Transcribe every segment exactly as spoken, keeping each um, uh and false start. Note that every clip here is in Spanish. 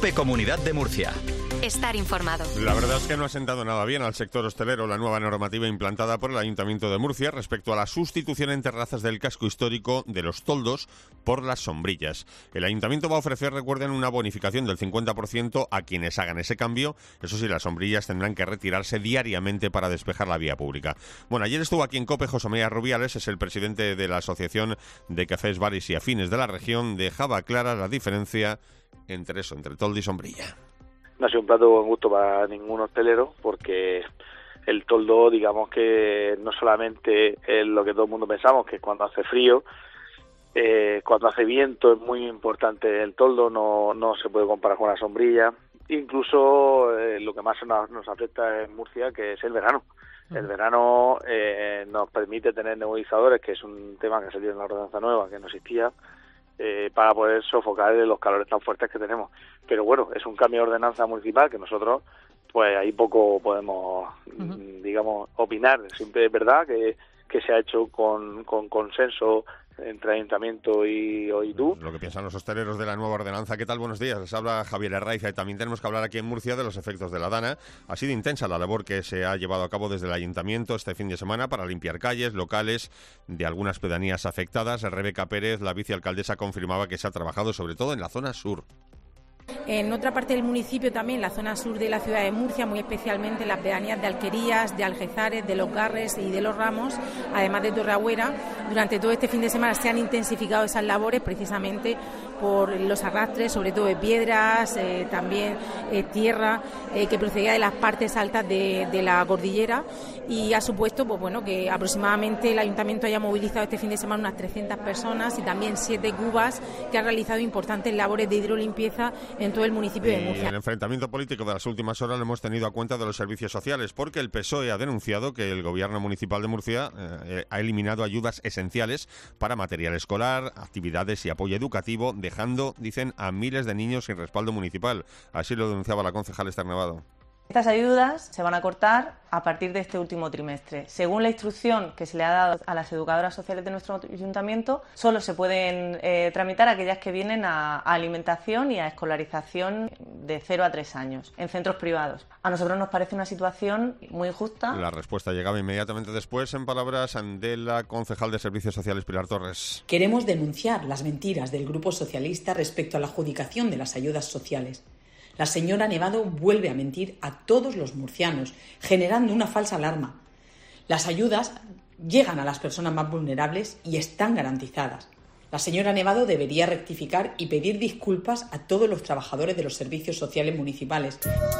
COPE Comunidad de Murcia. Estar informado. La verdad es que no ha sentado nada bien al sector hostelero la nueva normativa implantada por el Ayuntamiento de Murcia respecto a la sustitución en terrazas del casco histórico de los toldos por las sombrillas. El Ayuntamiento va a ofrecer, recuerden, una bonificación del cincuenta por ciento a quienes hagan ese cambio. Eso sí, las sombrillas tendrán que retirarse diariamente para despejar la vía pública. Bueno, ayer estuvo aquí en COPE José María Rubiales, es el presidente de la Asociación de Cafés, Bares y Afines de la región. Dejaba clara la diferencia entre eso, entre toldo y sombrilla. No ha sido un plato de buen gusto para ningún hostelero, porque el toldo, digamos que no solamente es lo que todo el mundo pensamos, que cuando hace frío, eh, cuando hace viento es muy importante el toldo, no, no se puede comparar con la sombrilla. Incluso eh, lo que más nos, nos afecta en Murcia, que es el verano. El verano eh, nos permite tener nebulizadores, que es un tema que salió en la ordenanza nueva, que no existía, Eh, para poder sofocar los calores tan fuertes que tenemos. Pero bueno, es un cambio de ordenanza municipal que nosotros, pues ahí poco podemos, uh-huh. digamos, opinar. Siempre es verdad que, que se ha hecho con, con consenso entre Ayuntamiento y OITU. Lo que piensan los hosteleros de la nueva ordenanza. ¿Qué tal? Buenos días. Les habla Javier Herraiza y también tenemos que hablar aquí en Murcia de los efectos de la DANA. Ha sido intensa la labor que se ha llevado a cabo desde el Ayuntamiento este fin de semana para limpiar calles, locales de algunas pedanías afectadas. Rebeca Pérez, la vicealcaldesa, confirmaba que se ha trabajado sobre todo en la zona sur. En otra parte del municipio también, la zona sur de la ciudad de Murcia, muy especialmente en las pedanías de Alquerías, de Algezares, de Los Garres y de Los Ramos, además de Torreagüera, durante todo este fin de semana se han intensificado esas labores precisamente por los arrastres, sobre todo de piedras, eh, también eh, tierra eh, que procedía de las partes altas de, de la cordillera, y ha supuesto pues bueno que aproximadamente el Ayuntamiento haya movilizado este fin de semana unas trescientas personas y también siete cubas que han realizado importantes labores de hidrolimpieza en todo el municipio de Murcia. El enfrentamiento político de las últimas horas lo hemos tenido a cuenta de los servicios sociales, porque el P S O E ha denunciado que el Gobierno Municipal de Murcia eh, ha eliminado ayudas esenciales para material escolar, actividades y apoyo educativo, dejando, dicen, a miles de niños sin respaldo municipal. Así lo denunciaba la concejal Esther Nevado. Estas ayudas se van a cortar a partir de este último trimestre. Según la instrucción que se le ha dado a las educadoras sociales de nuestro ayuntamiento, solo se pueden eh, tramitar aquellas que vienen a, a alimentación y a escolarización de cero a tres años en centros privados. A nosotros nos parece una situación muy injusta. La respuesta llegaba inmediatamente después, en palabras de la concejal de Servicios Sociales, Pilar Torres. Queremos denunciar las mentiras del Grupo Socialista respecto a la adjudicación de las ayudas sociales. La señora Nevado vuelve a mentir a todos los murcianos, generando una falsa alarma. Las ayudas llegan a las personas más vulnerables y están garantizadas. La señora Nevado debería rectificar y pedir disculpas a todos los trabajadores de los servicios sociales municipales.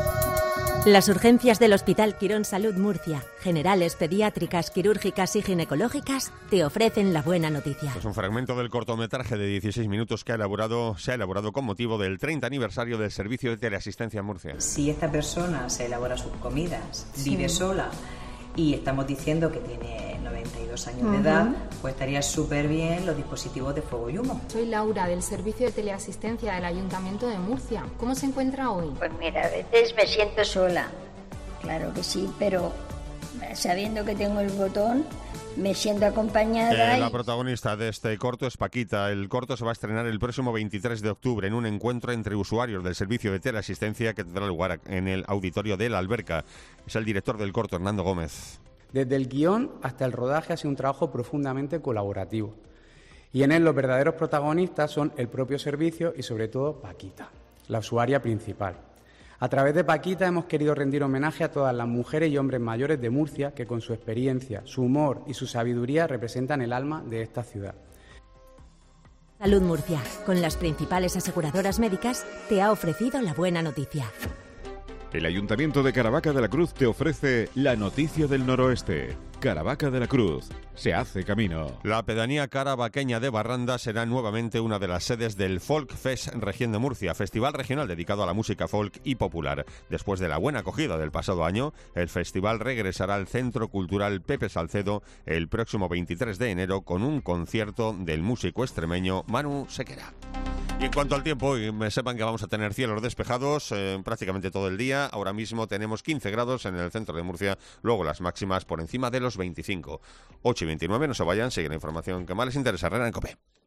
Las urgencias del Hospital Quirón Salud Murcia, generales, pediátricas, quirúrgicas y ginecológicas, te ofrecen la buena noticia. Es un fragmento del cortometraje de dieciséis minutos que ha elaborado, se ha elaborado con motivo del treinta aniversario del servicio de teleasistencia en Murcia. Si esta persona se elabora sus comidas, sí. vive sola y estamos diciendo que tiene noventa y dos años uh-huh. de edad, pues estaría súper bien los dispositivos de fuego y humo. Soy Laura, del Servicio de Teleasistencia del Ayuntamiento de Murcia. ¿Cómo se encuentra hoy? Pues mira, a veces me siento sola, claro que sí, pero sabiendo que tengo el botón, me siento acompañada. Eh, la y... protagonista de este corto es Paquita. El corto se va a estrenar el próximo veintitrés de octubre en un encuentro entre usuarios del servicio de teleasistencia que tendrá lugar en el auditorio de La Alberca. Es el director del corto, Hernando Gómez. Desde el guión hasta el rodaje ha sido un trabajo profundamente colaborativo. Y en él los verdaderos protagonistas son el propio servicio y sobre todo Paquita, la usuaria principal. A través de Paquita hemos querido rendir homenaje a todas las mujeres y hombres mayores de Murcia que con su experiencia, su humor y su sabiduría representan el alma de esta ciudad. Salud Murcia, con las principales aseguradoras médicas, te ha ofrecido la buena noticia. El Ayuntamiento de Caravaca de la Cruz te ofrece la noticia del noroeste. Caravaca de la Cruz. Se hace camino. La pedanía caravaqueña de Barranda será nuevamente una de las sedes del Folk Fest Región de Murcia, festival regional dedicado a la música folk y popular. Después de la buena acogida del pasado año, el festival regresará al Centro Cultural Pepe Salcedo el próximo veintitrés de enero con un concierto del músico extremeño Manu Sequera. Y en cuanto al tiempo, me sepan que vamos a tener cielos despejados eh, prácticamente todo el día. Ahora mismo tenemos quince grados en el centro de Murcia, luego las máximas por encima de los veinticinco. ocho y veintinueve, no se vayan, sigue la información que más les interesa. Herrera en COPE.